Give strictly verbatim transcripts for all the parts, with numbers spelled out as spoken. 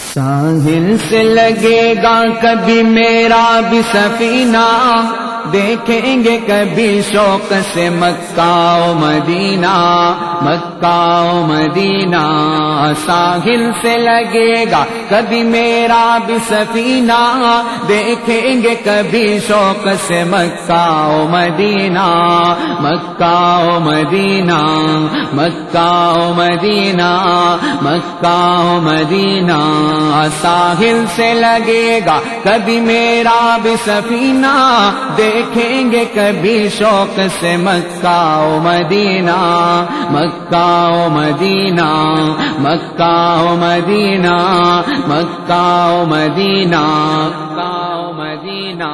ساحل سے لگے گا کبھی میرا بھی سفینہ، دیکھیں گے کبھی شوق سے مکہ و مدینہ، مکہ و مدینہ۔ ساحل سے لگے گا کبھی میرا بھی سفینہ، دیکھیں گے کبھی شوق سے مکہ و مدینہ، مکہ و مدینہ، مکہ و مدینہ، مکہ و مدینہ۔ ساحل سے لگے گا کبھی میرا بھی سفینہ، دیکھیں گے کبھی شوق سے مکہ و مدینہ، مکہ و مدینہ، مکہ و مدینہ، مکہ و مدینہ، مکہ و مدینہ۔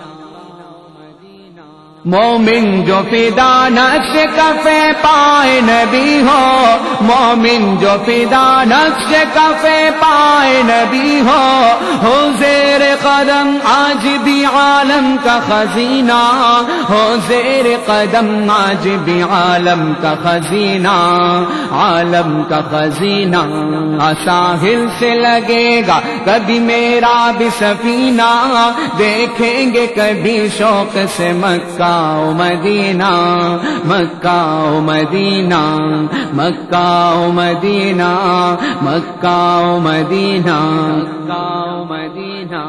مومن جو فدا نقش کفے پائے نبی ہو، مومن جو فدا نقش کفے پائے نبی ہو، ہو زیر قدم آج بھی عالم کا خزینہ، ہو زیر قدم آج بھی عالم کا خزینہ، عالم کا خزینہ۔ ساحل سے لگے گا کبھی میرا بھی سفینہ، دیکھیں گے کبھی شوق سے مکہ و مدینہ، مکہ و مدینہ، مکہ و مدینہ، مکہ و مدینہ، مکہ و مدینہ۔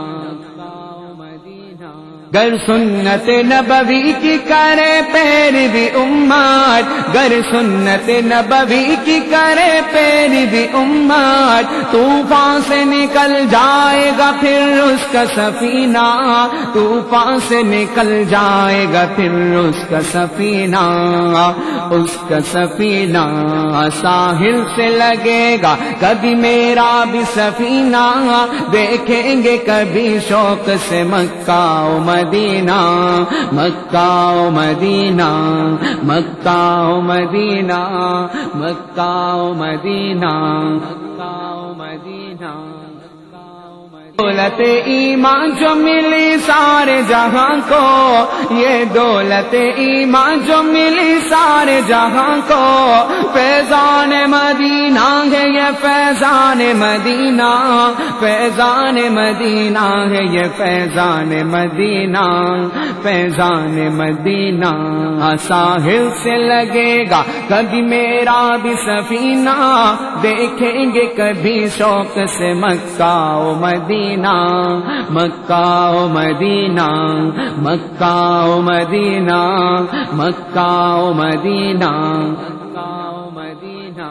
گر سنت نبوی کی کرے پیروی امت، گر سنت نبوی کی کرے پیروی امت، طوفان سے نکل جائے گا پھر اس کا سفینہ، طوفان سے نکل جائے گا پھر اس کا سفینہ، اس کا سفینہ۔ ساحل سے لگے گا کبھی میرا بھی سفینہ، دیکھیں گے کبھی شوق سے مکہ و مدینہ، مکہ و مدینہ، مکہ و مدینہ، مکہ و مدینہ، مکہ و مدینہ۔ دولت ایمان جو ملی سارے جہاں کو، یہ دولت ایمان جو ملی سارے جہاں کو، فیضان مدینہ ہے یہ فیضان مدینہ، فیضان مدینہ ہے یہ فیضان مدینہ، فیضان مدینہ۔ ساحل سے لگے گا کبھی میرا بھی سفینہ، دیکھیں گے کبھی شوق سے مکہ و مدینہ، مکہ و مدینہ، مکہ و مدینہ، مکہ و مدینہ، مکہ و مدینہ۔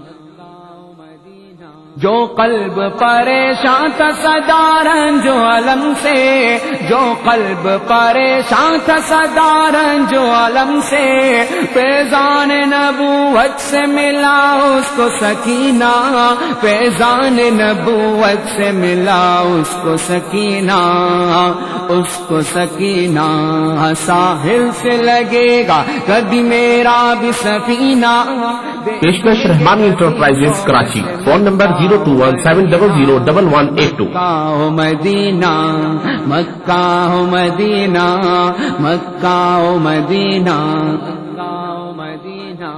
جو قلب پریشان تھا سدا رنج و علم سے، جو قلب پریشان تھا سدا رنج و علم سے، فیضان نبوت سے ملا اس کو سکینہ، فیضان نبوت سے ملا اس کو سکینہ، اس کو سکینہ۔ ساحل سے لگے گا کبھی میرا بھی سفینہ۔ پیشکش Rahmani enterprises Karachi, phone number zero two one seven double zero double one eight two. Makkah و مدینہ، مکہ و مدینہ، مکہ و مدینہ، مکہ و مدینہ۔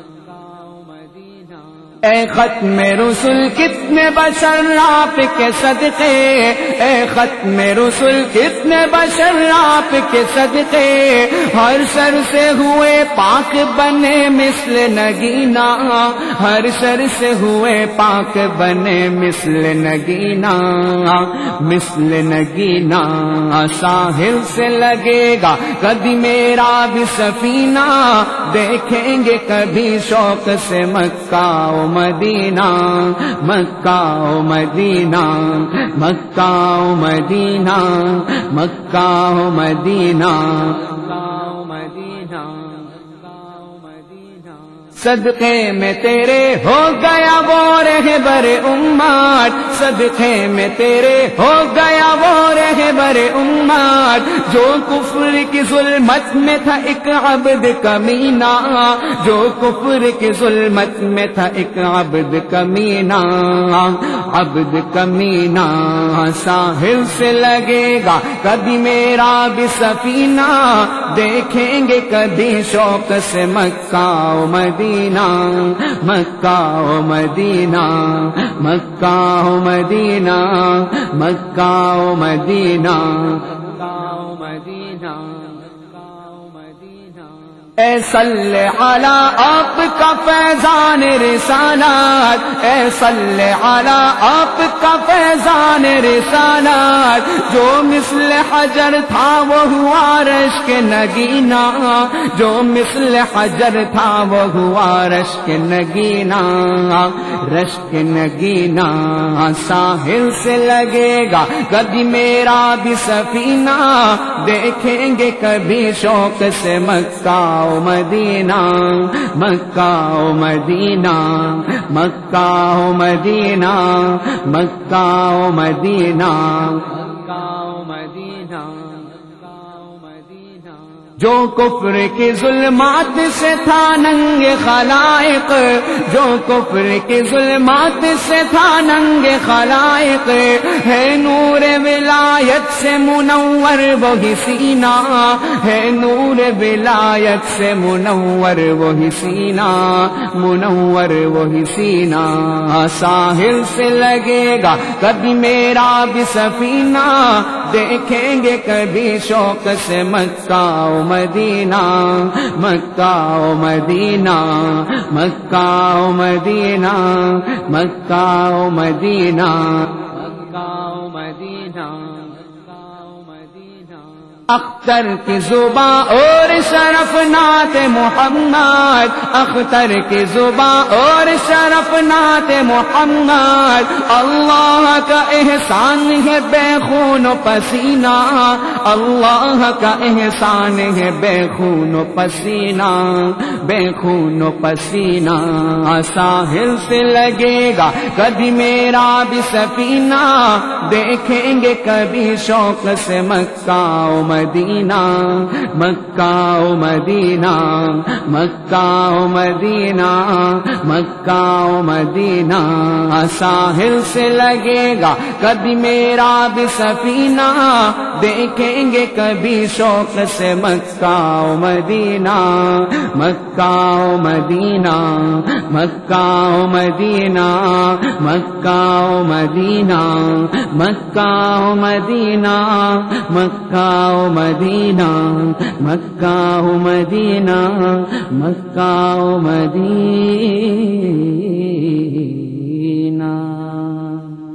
اے ختم رسول کتنے بشر آپ کے صدقے، اے ختم رسول کتنے بشر آپ کے صدقے، ہر سر سے ہوئے پاک بنے مثل نگینہ، ہر سر سے ہوئے پاک بنے مثل نگینہ، مثل نگینہ۔ ساحل سے لگے گا کبھی میرا بھی سفینہ، دیکھیں گے کبھی شوق سے مکہ و مدینہ، مکہ و مدینہ، مکہ و مدینہ، مکہ و مدینہ، مکہ و مدینہ۔ صدقے میں تیرے ہو گیا وہ رہبر امت، صدقے میں تیرے ہو گیا وہ رہبر امت، جو کفر کی ظلمت میں تھا ایک عبد کمینہ، جو کفر کی ظلمت میں تھا ایک عبد کمینہ، عبد کمینہ۔ ساحل سے لگے گا کبھی میرا بھی سفینہ، دیکھیں گے کبھی شوق سے مکہ و مدینہ، مکہ و مدینہ، مکہ و مدینہ مکہ و مدینہ اے صلی علی آپ کا فیضان رسالات اے صلی علی آپ کا فیضان رسالات جو مثل حجر تھا وہ ہوا عرش کے نگینا جو مثل حجر تھا وہ ہوا عرش کے نگینا رش کے نگینا ساحل سے لگے گا کبھی میرا بھی سفینہ دیکھیں گے کبھی شوق سے مکہ و مدینہ مکہ و مدینہ مکہ و مدینہ مکہ و مدینہ جو کفر کی ظلمات سے تھا ننگ خلائق جو کفر کی ظلمات سے تھا ننگ خلائق ہے نور ولایت سے منور وہی سینہ ہے نور ولایت سے منور وہی سینہ منور وہی سینہ ساحل سے لگے گا کبھی میرا بھی سفینہ دیکھیں گے کبھی شوق سے مکہ و مدینہ مکہ و مدینہ مکہ و مدینہ مکہ و مدینہ مکہ و مدینہ اختر کی زباں اور شرف نعت محمد اختر کی زباں اور شرف نعت محمد اللہ کا احسان ہے بے خون و پسینہ اللہ کا احسان ہے بے خون و پسینہ بے خون و پسینہ ساحل سے لگے گا کبھی میرا بھی سفینہ دیکھیں گے کبھی شوق سے مکہ و مدینہ مکہ و مدینہ مکہ و مدینہ مکہ و مدینہ ساحل سے لگے گا کبھی میرا بھی سفینہ دیکھیں گے کبھی شوق سے مکہ و مدینہ مکہ و مدینہ مکہ و مدینہ مکہ و مدینہ مکہ و مدینہ مکہ و مدینہ مکہ و مدینہ مکہ و مدینہ